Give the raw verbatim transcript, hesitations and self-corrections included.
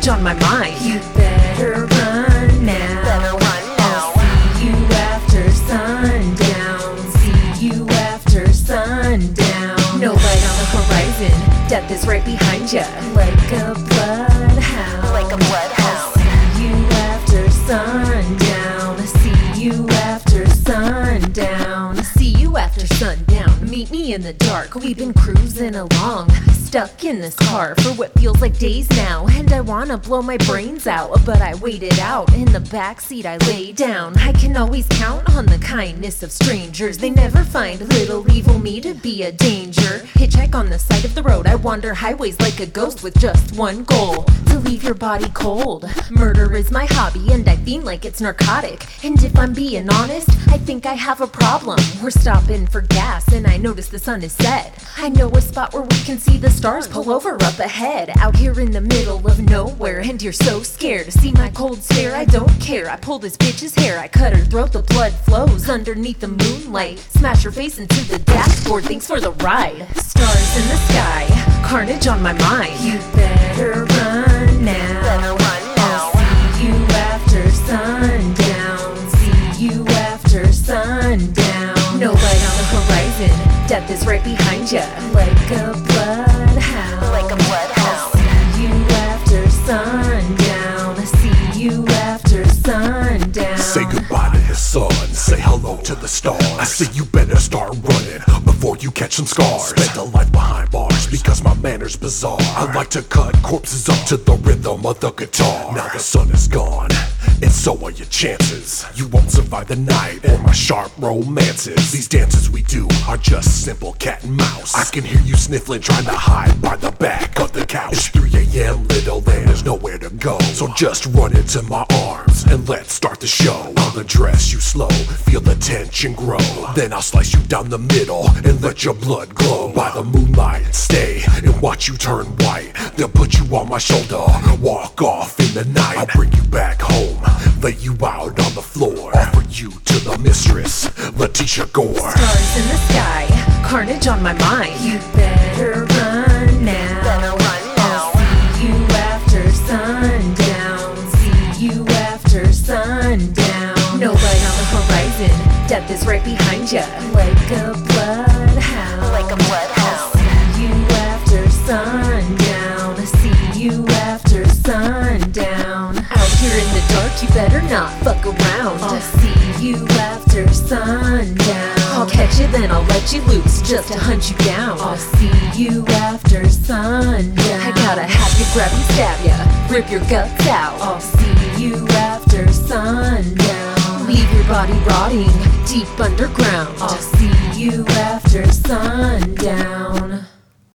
carnage on my mind. You better run now. Better run now. I'll see you after sundown. See you after sundown. No light on the horizon, death is right behind ya. Like a bloodhound. Like a bloodhound. See you after sundown. See you after sundown. See you after sundown. Meet me in the dark. We've been cruising along, stuck in this car for what feels like days now. And I wanna blow my brains out, but I waited out. In the backseat I lay down. I can always count on the kindness of strangers. They never find little evil me to be a danger. Hitchhike on the side of the road. I wander highways like a ghost with just one goal: to leave your body cold. Murder is my hobby and I feel like it's narcotic. And if I'm being honest, I think I have a problem. We're stopping for gas and I notice the sun is set. I know a spot where we can see the stars. Pull over up ahead, out here in the middle of nowhere. And you're so scared to see my cold stare. I don't care, I pull this bitch's hair. I cut her throat, the blood flows underneath the moonlight. Smash her face into the dashboard, thanks for the ride. Stars in the sky, carnage on my mind. You better run now. Better run now. I'll see you after sundown. See you after sundown. No light on the horizon, death is right behind ya. Like a bloodhound. Like a bloodhound. See you after sundown. See you after sundown. Say goodbye to his son, say hello to the stars. I say you better start running before you catch some scars. Spent a life behind bars because my manner's bizarre. I like to cut corpses up to the rhythm of the guitar. Now the sun is gone, and so are your chances. You won't survive the night or my sharp romances. These dances we do are just simple cat and mouse. I can hear you sniffling, trying to hide by the back of the couch. It's three a m little, and there's nowhere to go. So just run into my arms and let's start the show. I'll address you slow, feel the tension grow. Then I'll slice you down the middle and let your blood glow. By the moonlight, stay and watch you turn white. They'll put you on my shoulder, walk off in the night. I'll bring you back home, lay you out on the floor, offer you to the mistress, Letitia Gore. Stars in the sky, carnage on my mind. You better run now. Better run now. I'll see you after sundown. See you after sundown. No light on the horizon, death is right behind ya. Like a bloodhound. Like a bloodhound. See you after sundown. See you after sundown. Out here in the dark, you better not fuck around. I'll see you after sundown. I'll catch you, then I'll let you loose just to hunt you down. I'll see you after sundown. I gotta have you grab and stab ya, rip your guts out. I'll see you after sundown. Leave your body rotting deep underground. I'll see you after sundown.